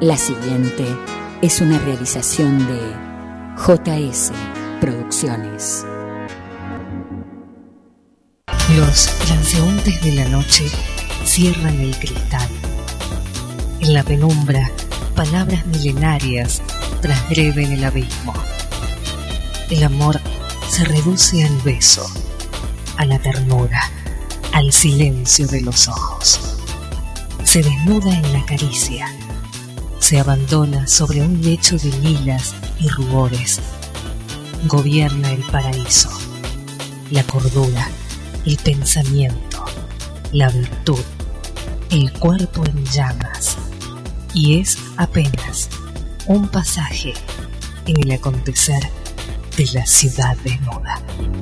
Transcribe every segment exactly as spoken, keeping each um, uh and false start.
La siguiente es una realización de J S Producciones. Los transeúntes de la noche cierran el cristal. En la penumbra, palabras milenarias transgreden el abismo. El amor se reduce al beso, a la ternura, al silencio de los ojos. Se desnuda en la caricia. Se abandona sobre un lecho de lilas y rubores. Gobierna el paraíso, la cordura, el pensamiento, la virtud, el cuerpo en llamas. Y es apenas un pasaje en el acontecer de la ciudad desnuda.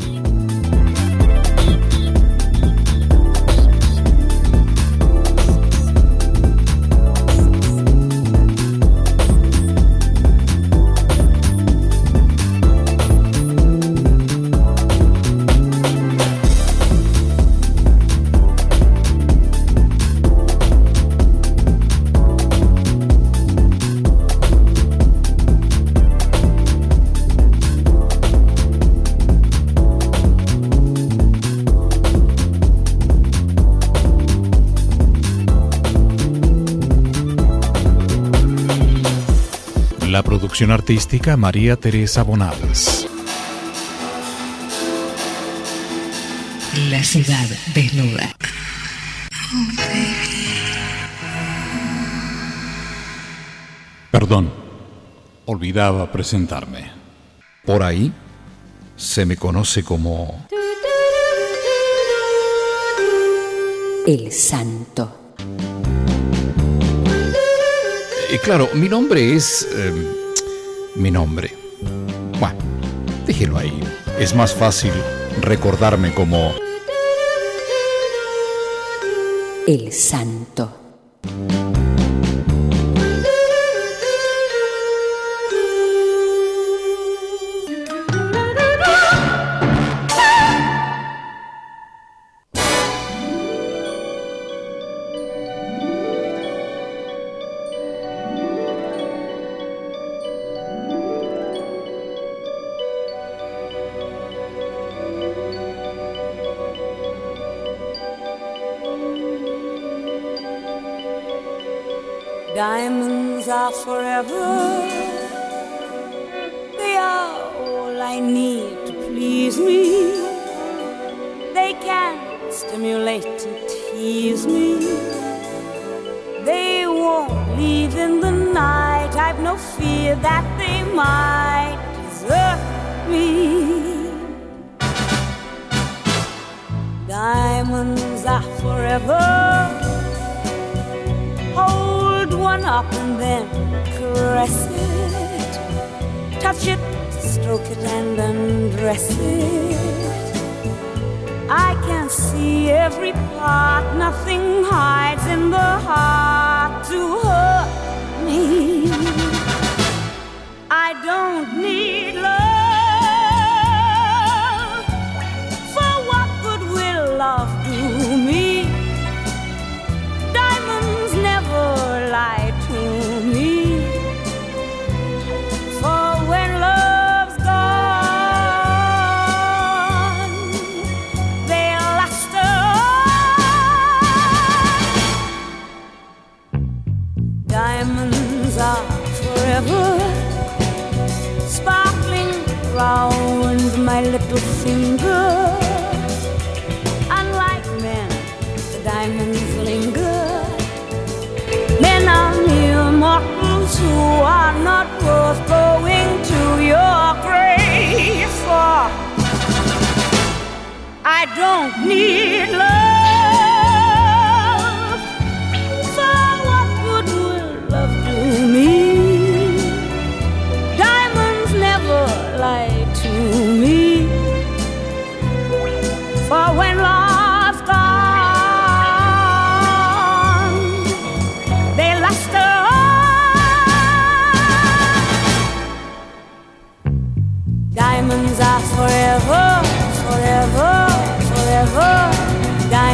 La producción artística María Teresa Bonales. La ciudad desnuda. Perdón, olvidaba presentarme. Por ahí se me conoce como El Santo. Y claro, mi nombre es... Eh, mi nombre. Bueno, déjelo ahí. Es más fácil recordarme como El Santo. Diamonds are forever. They are all I need to please me. They can stimulate and tease me. They won't leave in the night. I've no fear that they might desert me. Diamonds are forever. Hold one up and then caress it. Touch it, stroke it and undress it. I can see every part. Nothing hides in the heart to hurt me. I don't need love. For what good will love do me? Diamonds never lie to me. For when love's gone, they'll last on. Diamonds are forever, sparkling round my little finger. Unlike men, the diamonds linger. Men are mere mortals who are not worth going to your grave for. I don't need love. For what good will love do me? Diamonds never lie to me. For when love's gone, they last on. Diamonds are forever, forever, forever. Diamonds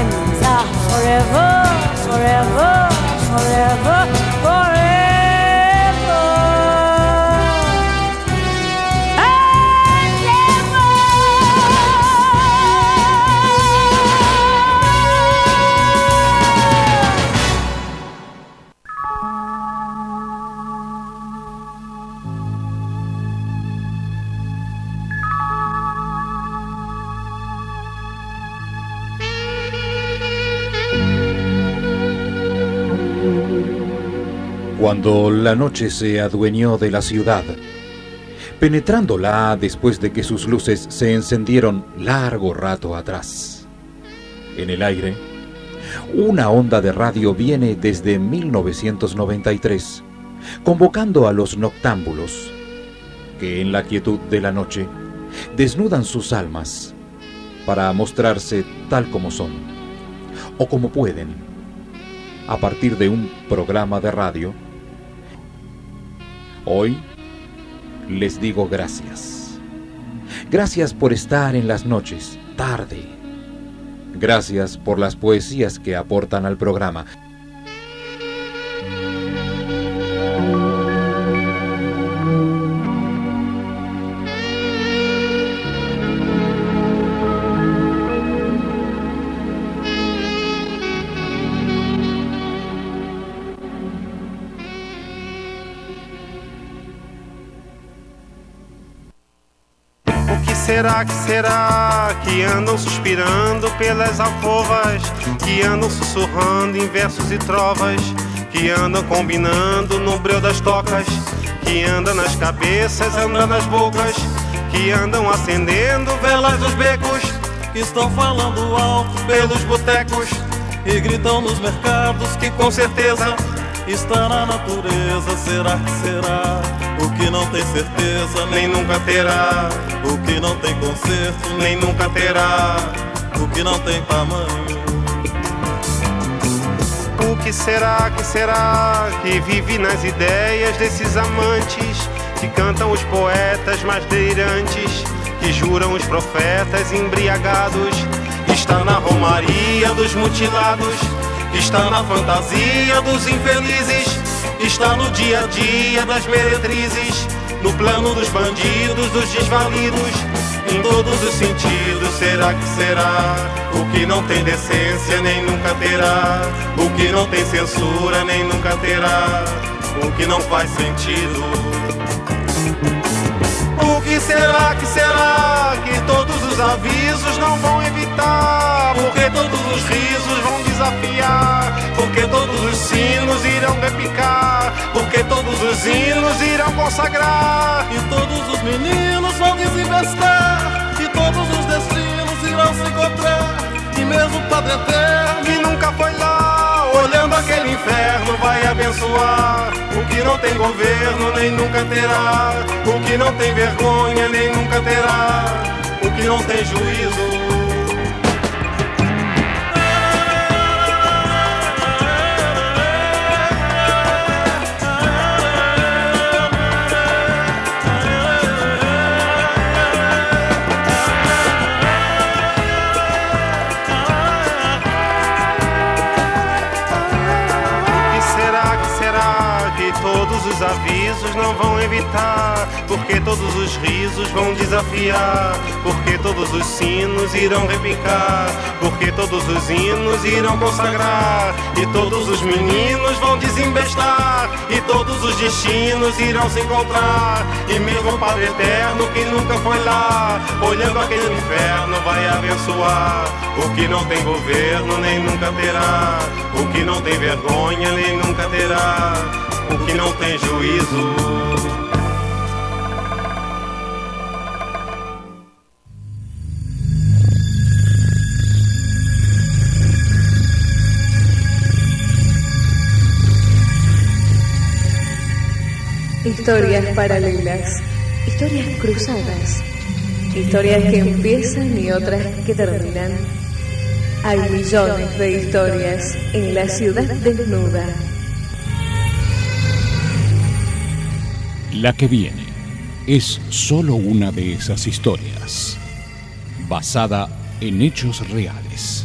Cuando la noche se adueñó de la ciudad, penetrándola después de que sus luces se encendieron largo rato atrás. En el aire, una onda de radio viene desde mil novecientos noventa y tres, convocando a los noctámbulos, que en la quietud de la noche desnudan sus almas para mostrarse tal como son, o como pueden, a partir de un programa de radio. Hoy les digo gracias. Gracias por estar en las noches, tarde. Gracias por las poesías que aportan al programa. Será que será que andam suspirando pelas alcovas, que andam sussurrando em versos e trovas, que andam combinando no breu das tocas, que andam nas cabeças, andam nas bocas, que andam acendendo velas nos becos, que estão falando alto pelos botecos e gritam nos mercados que com certeza está na natureza. Será que será? O que não tem certeza nem nunca terá. O que não tem conserto nem nunca terá. O que não tem tamanho. O que será, que será que vive nas ideias desses amantes, que cantam os poetas mais delirantes, que juram os profetas embriagados? Está na romaria dos mutilados, está na fantasia dos infelizes, está no dia a dia das meretrizes, no plano dos bandidos, dos desvalidos, em todos os sentidos. Será que será? O que não tem decência nem nunca terá. O que não tem censura nem nunca terá. O que não faz sentido. O que será, que será que todos os avisos não vão evitar? Porque todos os risos vão desafiar. Porque todos os sinos irão repicar. Porque todos os hinos irão consagrar. E todos os meninos vão desinvestar. E todos os destinos irão se encontrar. E mesmo o Padre Eterno, que nunca foi lá, olhando aquele inferno, vai abençoar. O que não tem governo nem nunca terá. O que não tem vergonha nem nunca terá. O que não tem juízo. Os avisos não vão evitar, porque todos os risos vão desafiar, porque todos os sinos irão repicar, porque todos os hinos irão consagrar, e todos os meninos vão desembestar, e todos os destinos irão se encontrar, e mesmo o Padre Eterno, que nunca foi lá, olhando aquele inferno, vai abençoar. O que não tem governo nem nunca terá, o que não tem vergonha nem nunca terá, o que não tem juízo. Historias paralelas, historias cruzadas, historias que empiezan y otras que terminan. Hay millones de historias en la ciudad desnuda. La que viene es solo una de esas historias, basada en hechos reales.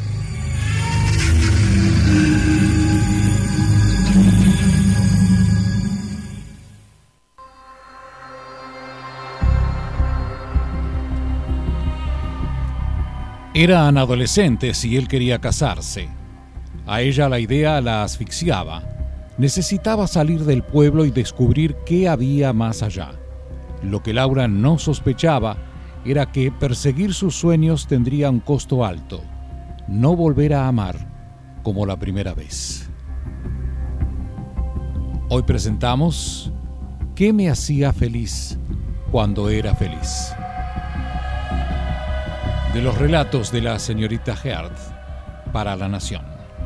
Eran adolescentes y él quería casarse. A ella la idea la asfixiaba. Necesitaba salir del pueblo y descubrir qué había más allá. Lo que Laura no sospechaba era que perseguir sus sueños tendría un costo alto. No volver a amar como la primera vez. Hoy presentamos ¿Qué me hacía feliz cuando era feliz? De los relatos de la señorita Heard para La Nación.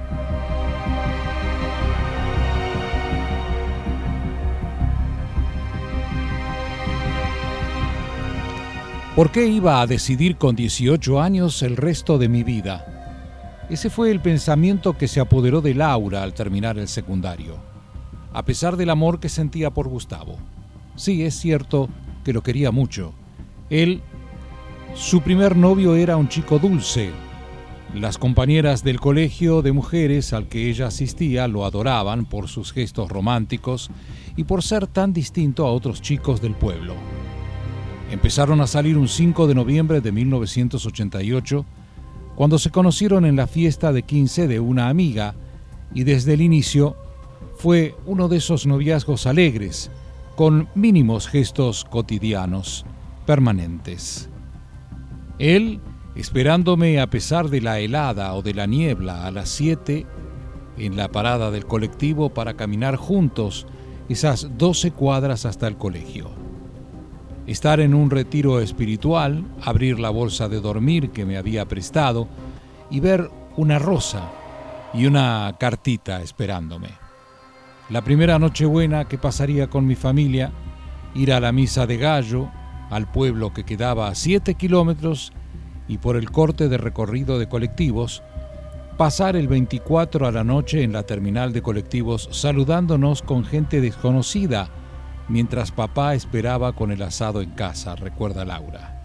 ¿Por qué iba a decidir con dieciocho años el resto de mi vida? Ese fue el pensamiento que se apoderó de Laura al terminar el secundario, a pesar del amor que sentía por Gustavo. Sí, es cierto que lo quería mucho. Él, su primer novio, era un chico dulce. Las compañeras del colegio de mujeres al que ella asistía lo adoraban por sus gestos románticos y por ser tan distinto a otros chicos del pueblo. Empezaron a salir un cinco de noviembre de mil novecientos ochenta y ocho, cuando se conocieron en la fiesta de quince de una amiga, y desde el inicio fue uno de esos noviazgos alegres, con mínimos gestos cotidianos, permanentes. Él, esperándome a pesar de la helada o de la niebla a las siete, en la parada del colectivo para caminar juntos esas doce cuadras hasta el colegio. Estar en un retiro espiritual, abrir la bolsa de dormir que me había prestado y ver una rosa y una cartita esperándome. La primera Nochebuena que pasaría con mi familia, ir a la misa de gallo, al pueblo que quedaba a siete kilómetros y por el corte de recorrido de colectivos, pasar el veinticuatro a la noche en la terminal de colectivos saludándonos con gente desconocida, mientras papá esperaba con el asado en casa, recuerda Laura.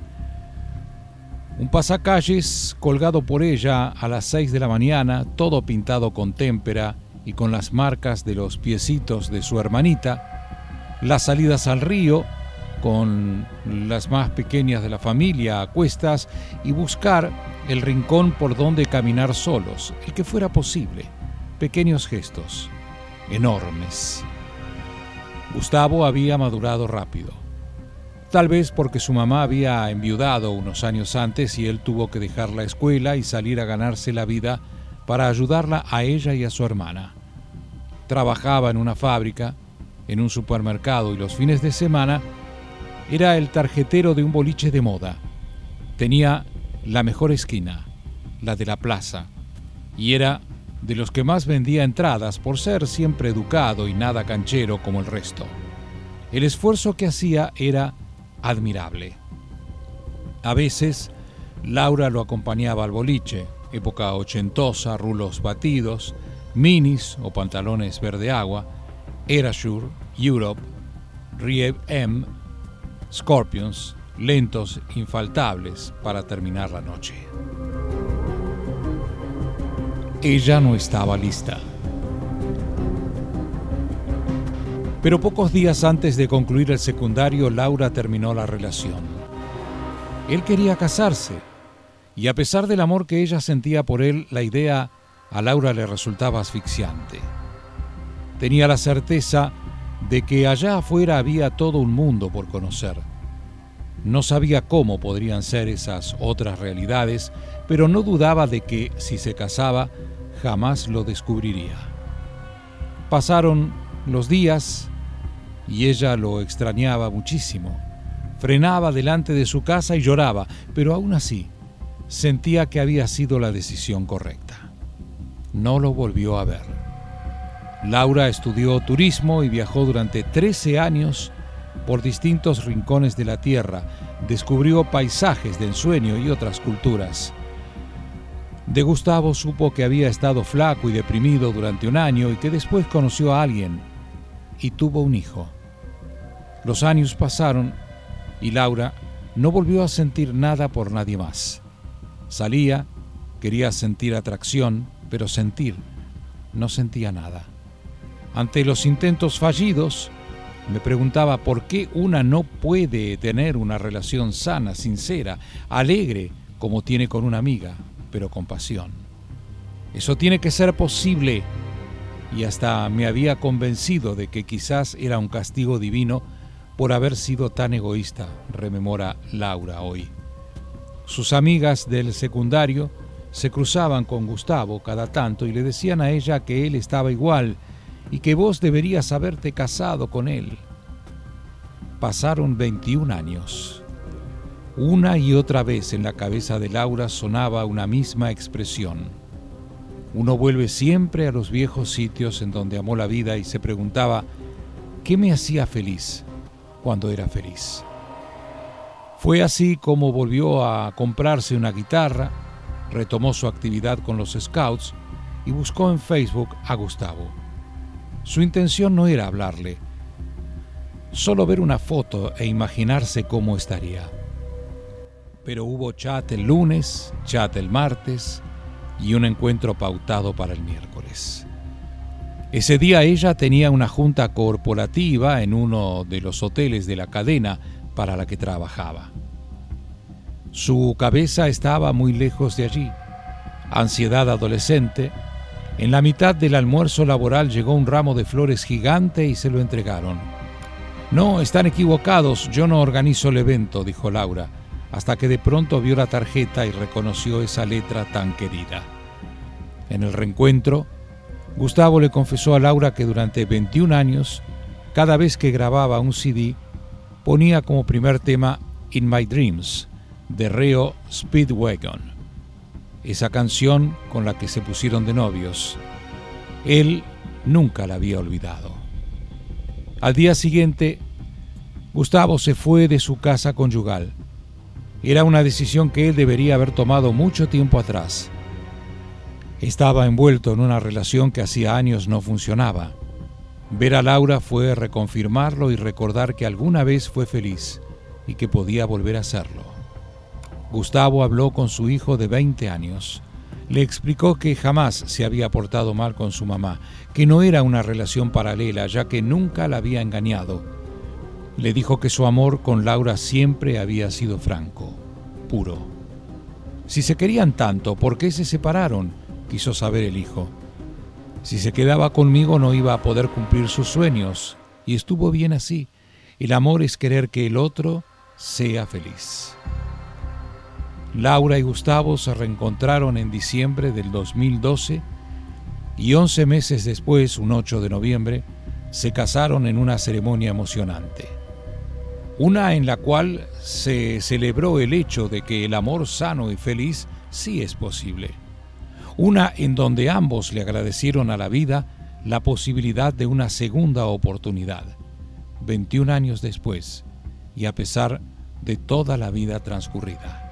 Un pasacalles colgado por ella a las seis de la mañana, todo pintado con témpera y con las marcas de los piecitos de su hermanita, las salidas al río con las más pequeñas de la familia a cuestas y buscar el rincón por donde caminar solos, el que fuera posible, pequeños gestos, enormes. Gustavo había madurado rápido, tal vez porque su mamá había enviudado unos años antes y él tuvo que dejar la escuela y salir a ganarse la vida para ayudarla a ella y a su hermana. Trabajaba en una fábrica, en un supermercado y los fines de semana era el tarjetero de un boliche de moda. Tenía la mejor esquina, la de la plaza, y era de los que más vendía entradas por ser siempre educado y nada canchero como el resto. El esfuerzo que hacía era admirable. A veces, Laura lo acompañaba al boliche, época ochentosa, rulos batidos, minis o pantalones verde agua, Erasure, Europe, Rieb M, Scorpions, lentos infaltables para terminar la noche. Ella no estaba lista. Pero pocos días antes de concluir el secundario, Laura terminó la relación. Él quería casarse, y a pesar del amor que ella sentía por él, la idea a Laura le resultaba asfixiante. Tenía la certeza de que allá afuera había todo un mundo por conocer. No sabía cómo podrían ser esas otras realidades, pero no dudaba de que, si se casaba, jamás lo descubriría. Pasaron los días y ella lo extrañaba muchísimo. Frenaba delante de su casa y lloraba, pero aún así sentía que había sido la decisión correcta. No lo volvió a ver. Laura estudió turismo y viajó durante trece años por distintos rincones de la tierra. Descubrió paisajes de ensueño y otras culturas. De Gustavo supo que había estado flaco y deprimido durante un año y que después conoció a alguien y tuvo un hijo. Los años pasaron y Laura no volvió a sentir nada por nadie más. Salía, quería sentir atracción, pero sentir, no sentía nada. Ante los intentos fallidos, me preguntaba por qué una no puede tener una relación sana, sincera, alegre, como tiene con una amiga, pero con pasión. Eso tiene que ser posible, y hasta me había convencido de que quizás era un castigo divino por haber sido tan egoísta, rememora Laura hoy. Sus amigas del secundario se cruzaban con Gustavo cada tanto y le decían a ella que él estaba igual y que vos deberías haberte casado con él. Pasaron veintiún años. Una y otra vez en la cabeza de Laura sonaba una misma expresión. Uno vuelve siempre a los viejos sitios en donde amó la vida y se preguntaba, ¿qué me hacía feliz cuando era feliz? Fue así como volvió a comprarse una guitarra, retomó su actividad con los Scouts y buscó en Facebook a Gustavo. Su intención no era hablarle, solo ver una foto e imaginarse cómo estaría. Pero hubo chat el lunes, chat el martes y un encuentro pautado para el miércoles. Ese día ella tenía una junta corporativa en uno de los hoteles de la cadena para la que trabajaba. Su cabeza estaba muy lejos de allí. Ansiedad adolescente. En la mitad del almuerzo laboral llegó un ramo de flores gigante y se lo entregaron. No, están equivocados, yo no organizo el evento, dijo Laura, hasta que de pronto vio la tarjeta y reconoció esa letra tan querida. En el reencuentro, Gustavo le confesó a Laura que durante veintiún años, cada vez que grababa un C D, ponía como primer tema In My Dreams, de Reo Speedwagon, esa canción con la que se pusieron de novios. Él nunca la había olvidado. Al día siguiente, Gustavo se fue de su casa conyugal. Era una decisión que él debería haber tomado mucho tiempo atrás. Estaba envuelto en una relación que hacía años no funcionaba. Ver a Laura fue reconfirmarlo y recordar que alguna vez fue feliz y que podía volver a serlo. Gustavo habló con su hijo de veinte años. Le explicó que jamás se había portado mal con su mamá, que no era una relación paralela, ya que nunca la había engañado. Le dijo que su amor con Laura siempre había sido franco, puro. Si se querían tanto, ¿por qué se separaron?, quiso saber el hijo. Si se quedaba conmigo no iba a poder cumplir sus sueños, y estuvo bien así. El amor es querer que el otro sea feliz. Laura y Gustavo se reencontraron en diciembre del dos mil doce y once meses después, un ocho de noviembre, se casaron en una ceremonia emocionante. Una en la cual se celebró el hecho de que el amor sano y feliz sí es posible. Una en donde ambos le agradecieron a la vida la posibilidad de una segunda oportunidad, veintiún años después, y a pesar de toda la vida transcurrida.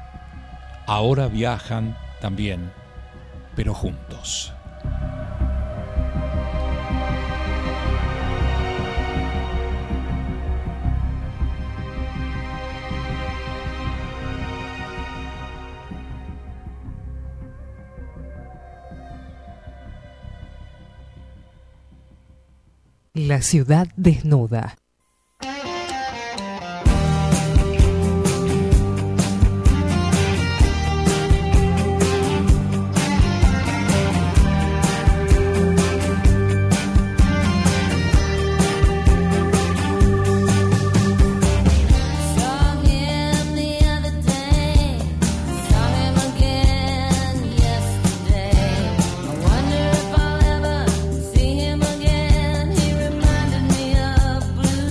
Ahora viajan también, pero juntos. La ciudad desnuda. Blue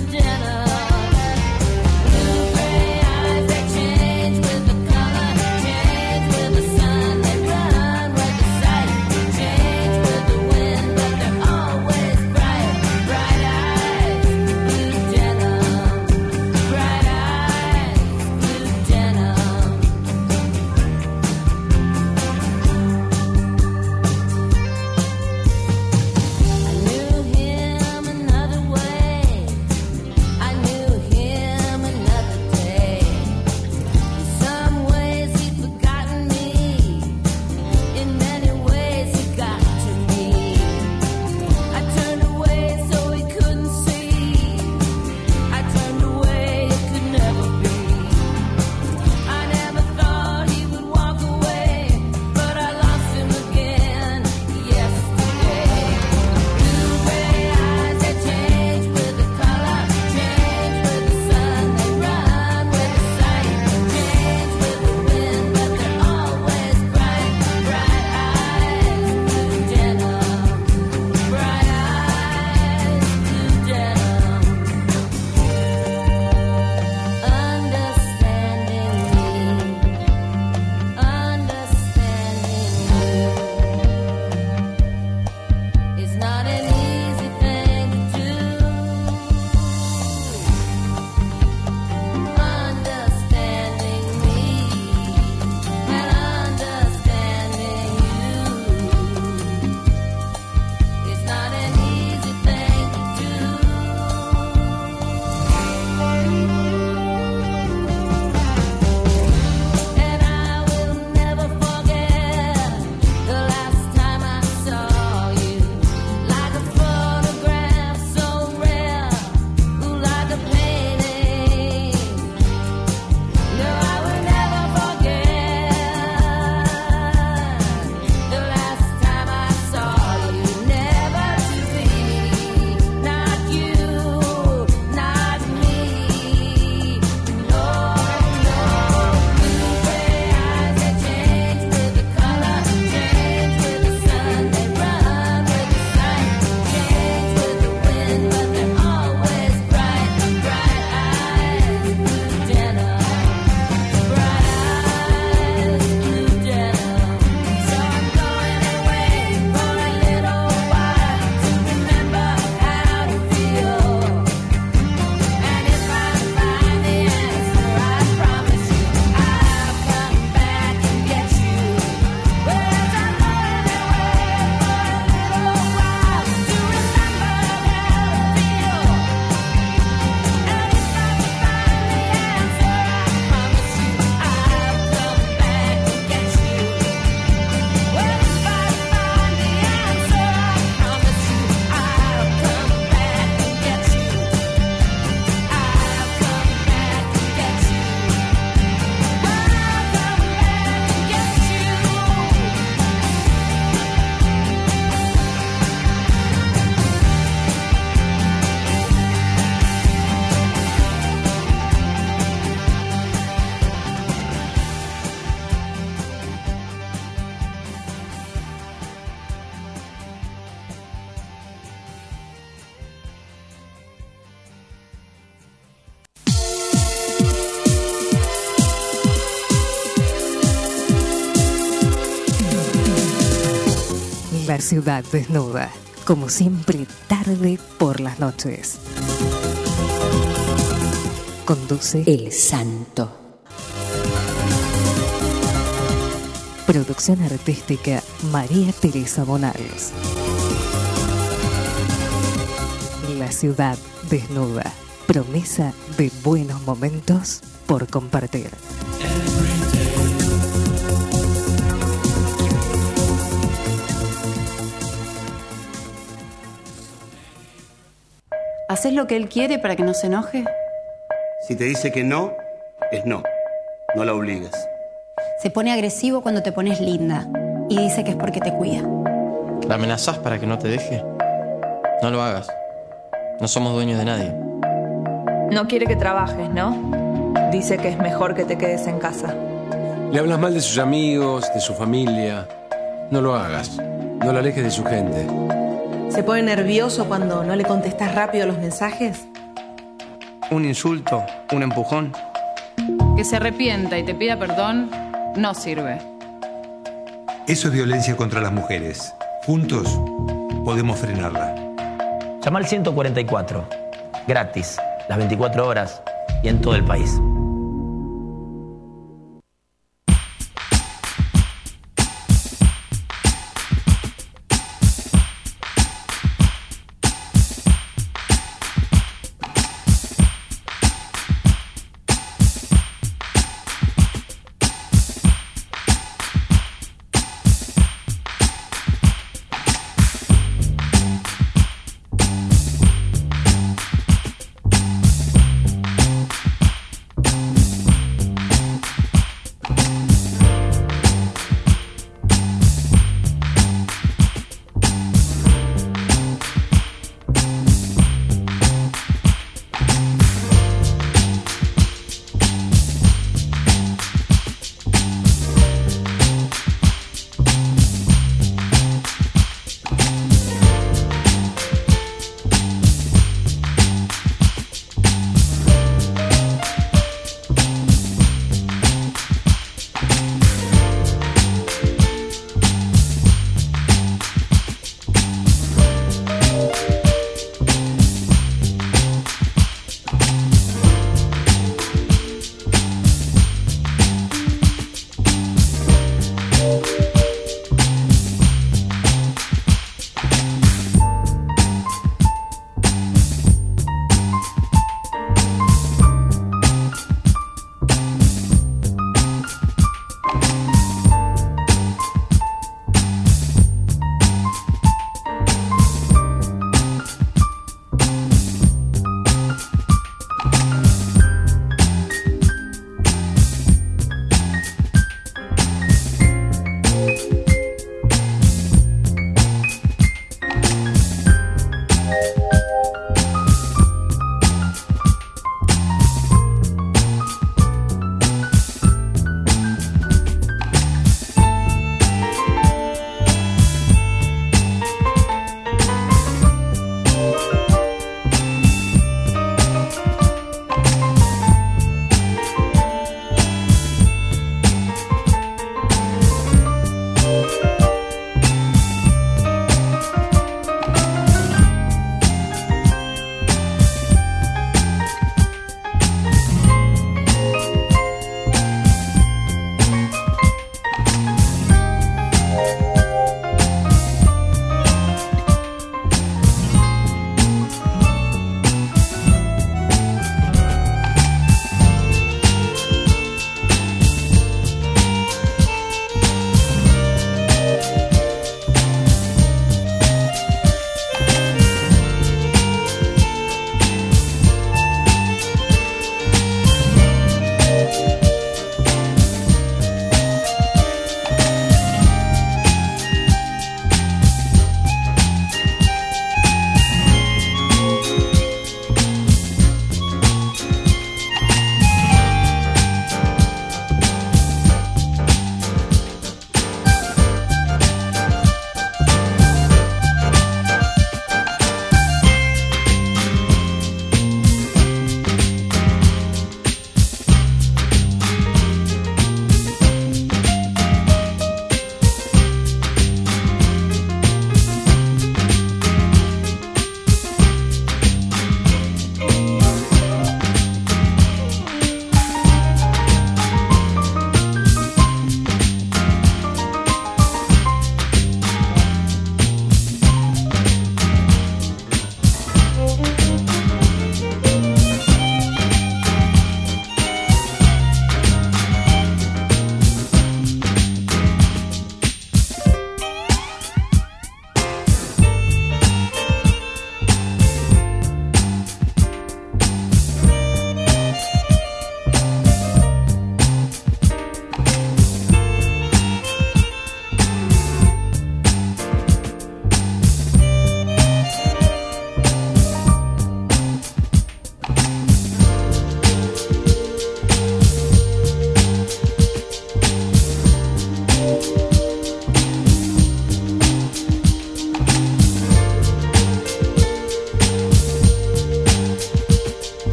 ciudad desnuda, como siempre tarde por las noches. Conduce El Santo. Producción artística María Teresa Bonales. La ciudad desnuda, promesa de buenos momentos por compartir. ¿Haces lo que él quiere para que no se enoje? Si te dice que no, es no. No la obligues. Se pone agresivo cuando te pones linda y dice que es porque te cuida. ¿La amenazás para que no te deje? No lo hagas. No somos dueños de nadie. No quiere que trabajes, ¿no? Dice que es mejor que te quedes en casa. Le hablas mal de sus amigos, de su familia. No lo hagas. No la alejes de su gente. ¿Se pone nervioso cuando no le contestas rápido los mensajes? Un insulto, un empujón. Que se arrepienta y te pida perdón no sirve. Eso es violencia contra las mujeres. Juntos podemos frenarla. Llama al ciento cuarenta y cuatro. Gratis. Las veinticuatro horas y en todo el país.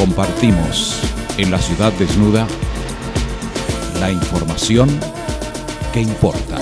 compartimos en la ciudad desnuda la información que importa.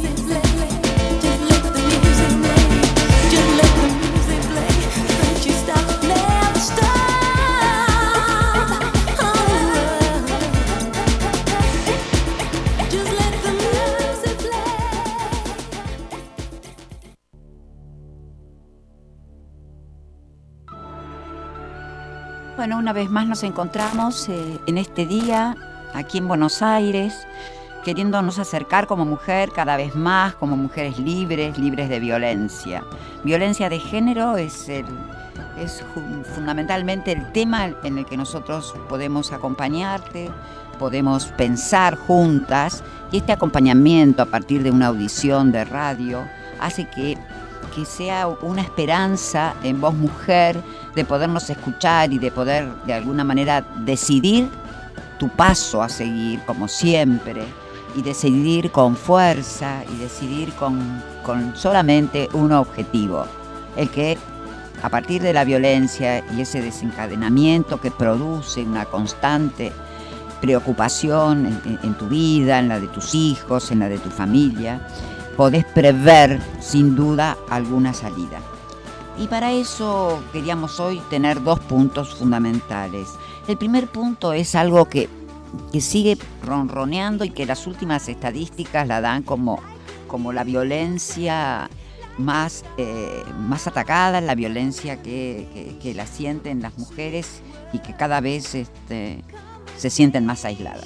Bueno, una vez más nos encontramos eh, en este día, aquí en Buenos Aires, queriéndonos acercar como mujer cada vez más, como mujeres libres, libres de violencia. Violencia de género es, el, es fundamentalmente el tema en el que nosotros podemos acompañarte, podemos pensar juntas, y este acompañamiento a partir de una audición de radio hace que, que sea una esperanza en vos, mujer, de podernos escuchar y de poder de alguna manera decidir tu paso a seguir, como siempre, y decidir con fuerza y decidir con, con solamente un objetivo, el que a partir de la violencia y ese desencadenamiento que produce una constante preocupación en, en tu vida, en la de tus hijos, en la de tu familia, podés prever sin duda alguna salida. Y para eso queríamos hoy tener dos puntos fundamentales. El primer punto es algo que, que sigue ronroneando y que las últimas estadísticas la dan como, como la violencia más, eh, más atacada, la violencia que, que, que la sienten las mujeres y que cada vez este, se sienten más aisladas.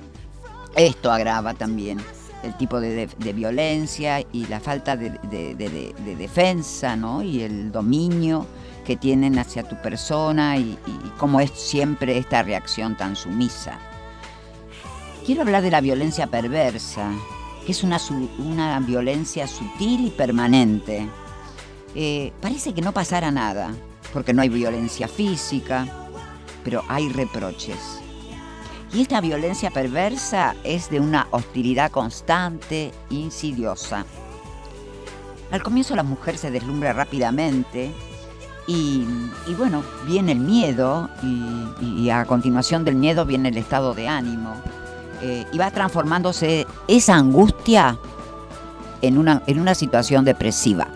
Esto agrava también el tipo de, de, de violencia y la falta de, de, de, de, de defensa, ¿no? Y el dominio que tienen hacia tu persona y, y cómo es siempre esta reacción tan sumisa. Quiero hablar de la violencia perversa, que es una, una violencia sutil y permanente. Eh, parece que no pasara nada, porque no hay violencia física, pero hay reproches. Y esta violencia perversa es de una hostilidad constante, insidiosa. Al comienzo la mujer se deslumbra rápidamente y, y bueno, viene el miedo y, y a continuación del miedo viene el estado de ánimo. Eh, y va transformándose esa angustia en una, en una situación depresiva.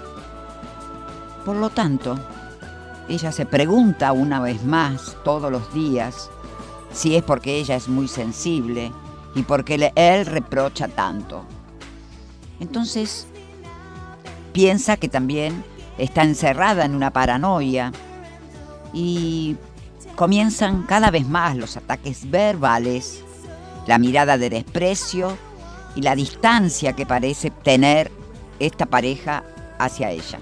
Por lo tanto, ella se pregunta una vez más todos los días si es porque ella es muy sensible y porque él reprocha tanto. Entonces, piensa que también está encerrada en una paranoia y comienzan cada vez más los ataques verbales, la mirada de desprecio y la distancia que parece tener esta pareja hacia ella.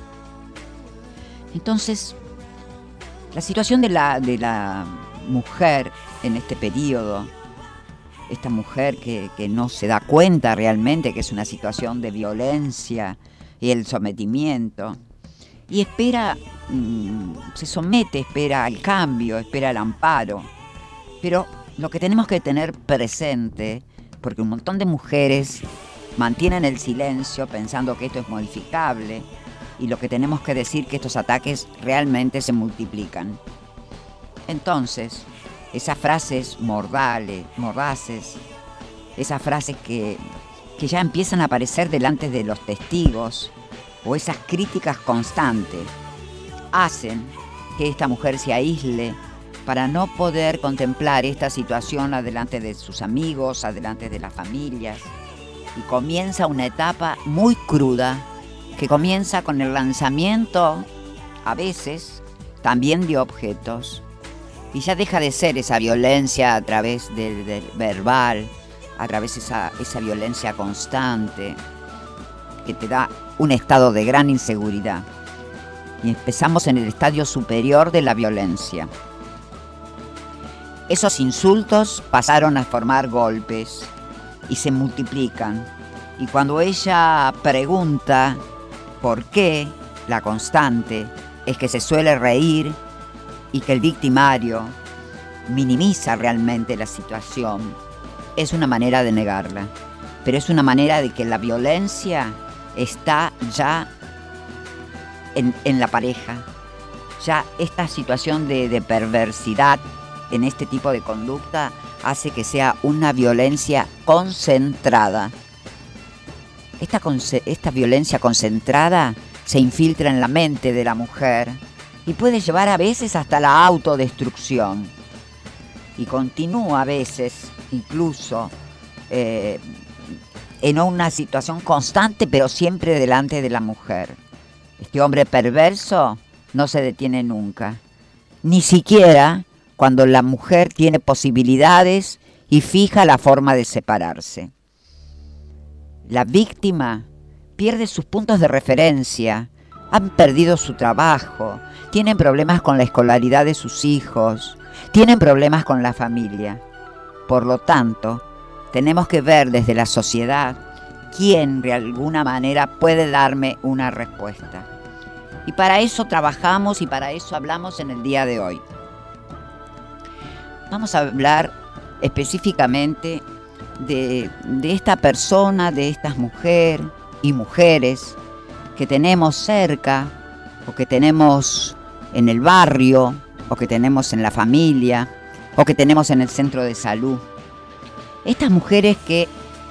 Entonces, la situación de la, de la mujer en este periodo, esta mujer que, que no se da cuenta realmente que es una situación de violencia y el sometimiento, y espera, mmm, se somete, espera al cambio, espera al amparo. Pero lo que tenemos que tener presente, porque un montón de mujeres mantienen el silencio pensando que esto es modificable, y lo que tenemos que decir que estos ataques realmente se multiplican. Entonces, esas frases mordales, mordaces, esas frases que, que ya empiezan a aparecer delante de los testigos, o esas críticas constantes, hacen que esta mujer se aísle para no poder contemplar esta situación adelante de sus amigos, adelante de las familias, y comienza una etapa muy cruda, que comienza con el lanzamiento, a veces, también de objetos. Y ya deja de ser esa violencia a través del, del verbal, a través de esa, esa violencia constante que te da un estado de gran inseguridad. Y empezamos en el estadio superior de la violencia. Esos insultos pasaron a formar golpes y se multiplican. Y cuando ella pregunta por qué, la constante es que se suele reír y que el victimario minimiza realmente la situación. Es una manera de negarla, pero es una manera de que la violencia está ya en, en la pareja. ya esta situación de, de perversidad en este tipo de conducta hace que sea una violencia concentrada. Esta, esta violencia concentrada se infiltra en la mente de la mujer y puede llevar a veces hasta la autodestrucción. Y continúa a veces, incluso, eh, en una situación constante, pero siempre delante de la mujer. Este hombre perverso no se detiene nunca, ni siquiera cuando la mujer tiene posibilidades y fija la forma de separarse. La víctima pierde sus puntos de referencia, han perdido su trabajo, tienen problemas con la escolaridad de sus hijos, tienen problemas con la familia. Por lo tanto, tenemos que ver desde la sociedad quién de alguna manera puede darme una respuesta. Y para eso trabajamos y para eso hablamos en el día de hoy. Vamos a hablar específicamente de, de esta persona, de estas mujeres y mujeres que tenemos cerca o que tenemos en el barrio o que tenemos en la familia o que tenemos en el centro de salud. Estas mujeres que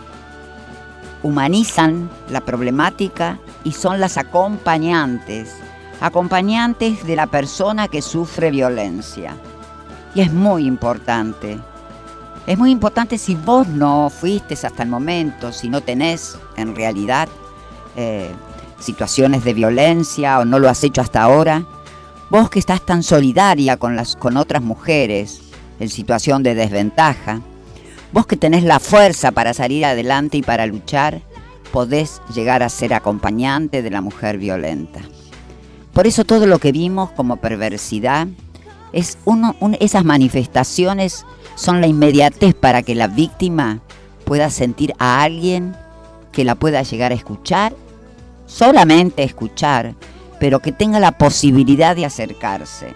humanizan la problemática y son las acompañantes, acompañantes de la persona que sufre violencia. Y es muy importante, es muy importante si vos no fuiste hasta el momento, si no tenés en realidad eh, situaciones de violencia o no lo has hecho hasta ahora, vos que estás tan solidaria con, las, con otras mujeres en situación de desventaja, vos que tenés la fuerza para salir adelante y para luchar, podés llegar a ser acompañante de la mujer violenta. Por eso todo lo que vimos como perversidad, es uno, un, esas manifestaciones son la inmediatez para que la víctima pueda sentir a alguien que la pueda llegar a escuchar, solamente escuchar, pero que tenga la posibilidad de acercarse.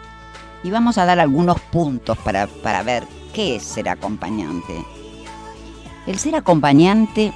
Y vamos a dar algunos puntos para, para ver qué es ser acompañante. El ser acompañante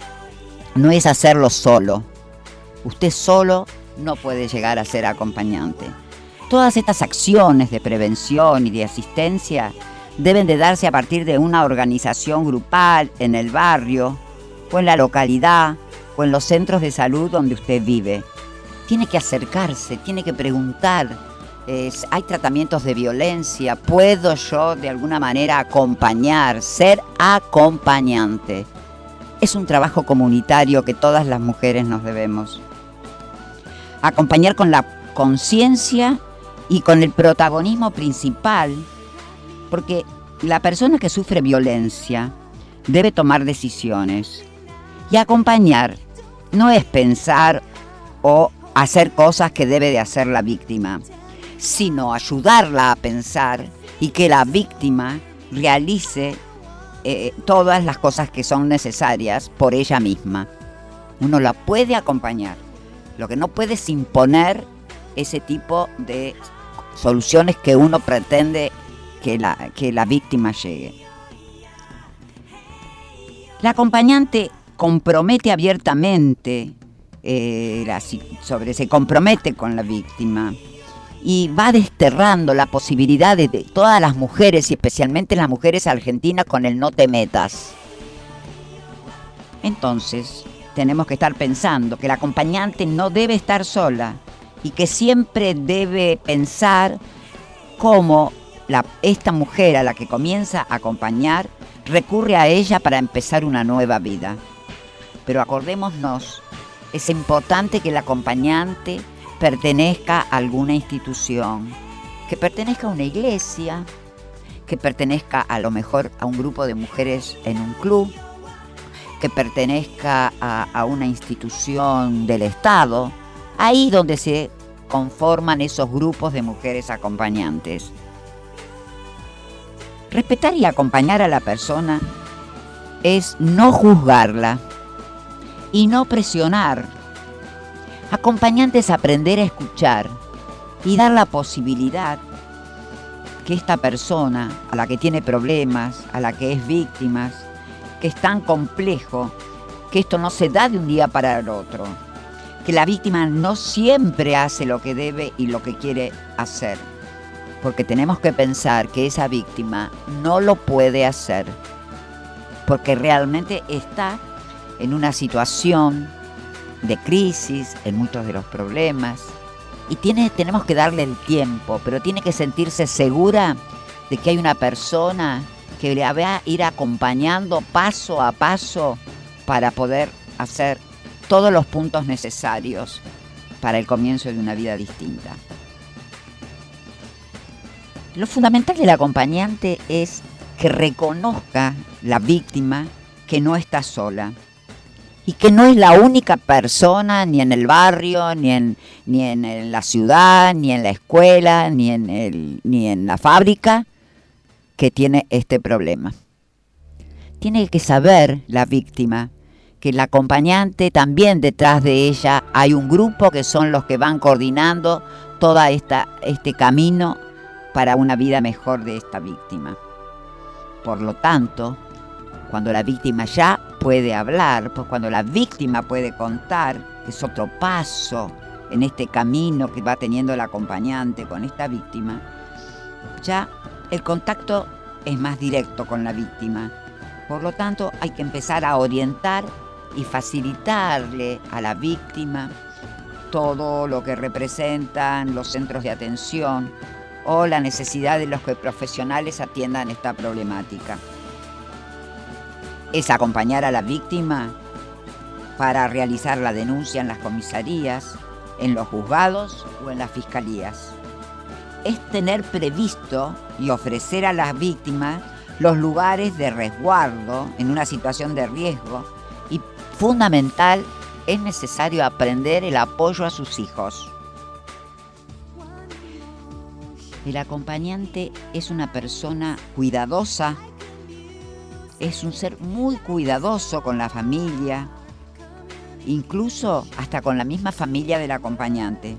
no es hacerlo solo. Usted solo no puede llegar a ser acompañante. Todas estas acciones de prevención y de asistencia deben de darse a partir de una organización grupal en el barrio o en la localidad o en los centros de salud donde usted vive. Tiene que acercarse, tiene que preguntar, eh, ¿hay tratamientos de violencia? ¿Puedo yo de alguna manera acompañar, ser acompañante? Es un trabajo comunitario que todas las mujeres nos debemos. Acompañar con la conciencia y con el protagonismo principal, porque la persona que sufre violencia debe tomar decisiones. Y acompañar no es pensar o hacer cosas que debe de hacer la víctima, sino ayudarla a pensar y que la víctima realice eh, todas las cosas que son necesarias por ella misma. Uno la puede acompañar. Lo que no puede es imponer ese tipo de soluciones que uno pretende que la, que la víctima llegue. La acompañante compromete abiertamente, eh, la, sobre, se compromete con la víctima y va desterrando la posibilidad de, de todas las mujeres y especialmente las mujeres argentinas con el no te metas. Entonces, tenemos que estar pensando que la acompañante no debe estar sola y que siempre debe pensar cómo la, esta mujer a la que comienza a acompañar recurre a ella para empezar una nueva vida. Pero acordémonos, es importante que el acompañante pertenezca a alguna institución, que pertenezca a una iglesia, que pertenezca a lo mejor a un grupo de mujeres en un club, que pertenezca a, a una institución del Estado, ahí donde se conforman esos grupos de mujeres acompañantes. Respetar y acompañar a la persona es no juzgarla y no presionar. Acompañante es aprender a escuchar y dar la posibilidad que esta persona, a la que tiene problemas, a la que es víctima, que es tan complejo, que esto no se da de un día para el otro. que la víctima no siempre hace lo que debe y lo que quiere hacer, porque tenemos que pensar que esa víctima no lo puede hacer, porque realmente está en una situación de crisis, en muchos de los problemas, y tiene, tenemos que darle el tiempo, pero tiene que sentirse segura de que hay una persona que le va a ir acompañando paso a paso para poder hacer todos los puntos necesarios para el comienzo de una vida distinta. Lo fundamental del acompañante es que reconozca la víctima que no está sola y que no es la única persona ni en el barrio, ni en, ni en, en la ciudad, ni en la escuela, ni en, el, ni en la fábrica que tiene este problema. Tiene que saber la víctima que el acompañante también detrás de ella hay un grupo que son los que van coordinando todo este camino para una vida mejor de esta víctima. Por lo tanto, cuando la víctima ya puede hablar, pues cuando la víctima puede contar, que es otro paso en este camino que va teniendo el acompañante con esta víctima, ya el contacto es más directo con la víctima. Por lo tanto, hay que empezar a orientar y facilitarle a la víctima todo lo que representan los centros de atención o la necesidad de los que profesionales atiendan esta problemática. Es acompañar a la víctima para realizar la denuncia en las comisarías, en los juzgados o en las fiscalías. Es tener previsto y ofrecer a las víctimas los lugares de resguardo en una situación de riesgo y, fundamental, es necesario aprender el apoyo a sus hijos. El acompañante es una persona cuidadosa, es un ser muy cuidadoso con la familia, incluso hasta con la misma familia del acompañante.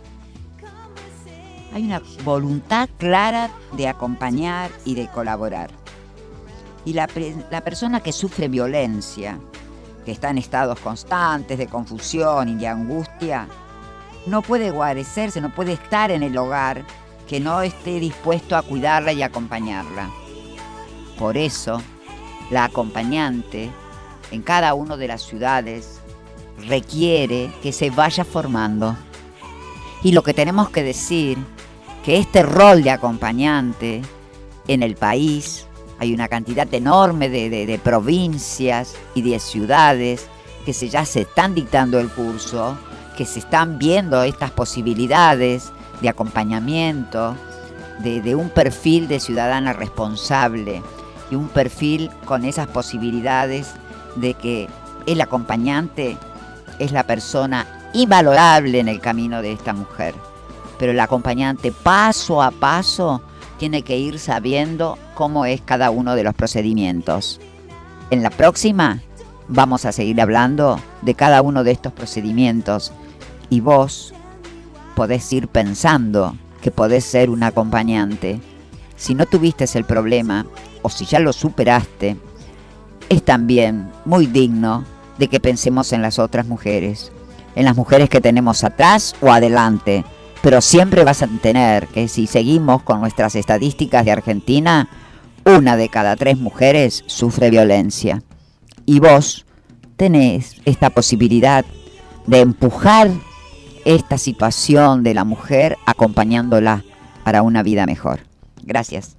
Hay una voluntad clara de acompañar y de colaborar. Y la, la persona que sufre violencia, que está en estados constantes de confusión y de angustia, no puede guarecerse, no puede estar en el hogar que no esté dispuesto a cuidarla y acompañarla. Por eso, la acompañante en cada una de las ciudades requiere que se vaya formando. Y lo que tenemos que decir, que este rol de acompañante en el país, hay una cantidad enorme de, de, de provincias y de ciudades que se, ya se están dictando el curso, que se están viendo estas posibilidades de acompañamiento, de, de un perfil de ciudadana responsable y un perfil con esas posibilidades de que el acompañante es la persona invalorable en el camino de esta mujer. Pero el acompañante paso a paso tiene que ir sabiendo cómo es cada uno de los procedimientos. En la próxima vamos a seguir hablando de cada uno de estos procedimientos y vos podés ir pensando que podés ser un acompañante. Si no tuviste el problema o si ya lo superaste, es también muy digno de que pensemos en las otras mujeres, en las mujeres que tenemos atrás o adelante. Pero siempre vas a tener que, si seguimos con nuestras estadísticas de Argentina, una de cada tres mujeres sufre violencia. Y vos tenés esta posibilidad de empujar esta situación de la mujer acompañándola para una vida mejor. Gracias.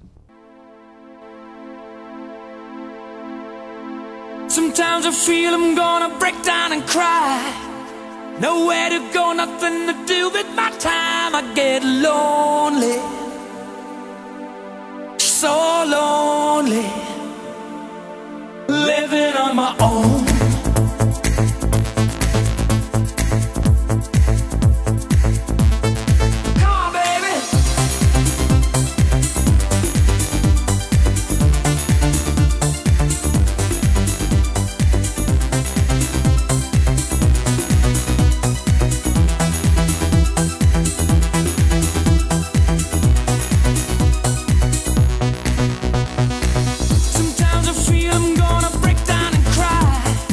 Sometimes I feel I'm gonna break down and cry. Nowhere to go, nothing to do with my time. I get lonely, so lonely, living on my own. Sometimes I feel I'm gonna break down and cry.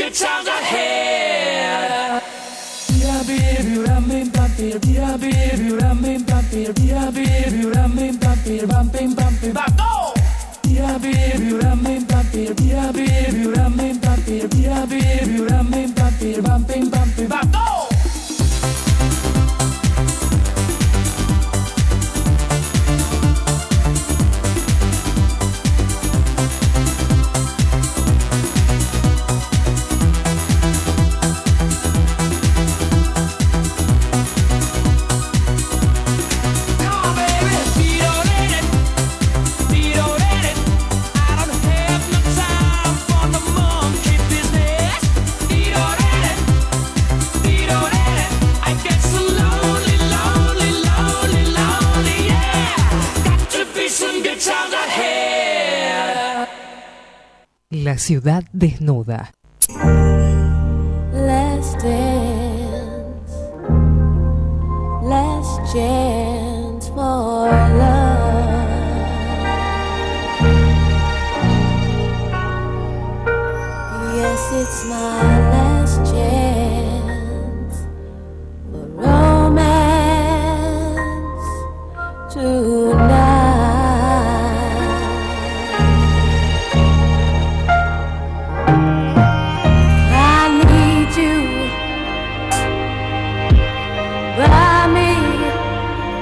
good times ahead. Go! La ciudad desnuda. Let's dance, let's chant for love. Yes, it's my last chance for romance tonight. By me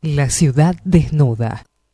La ciudad desnuda.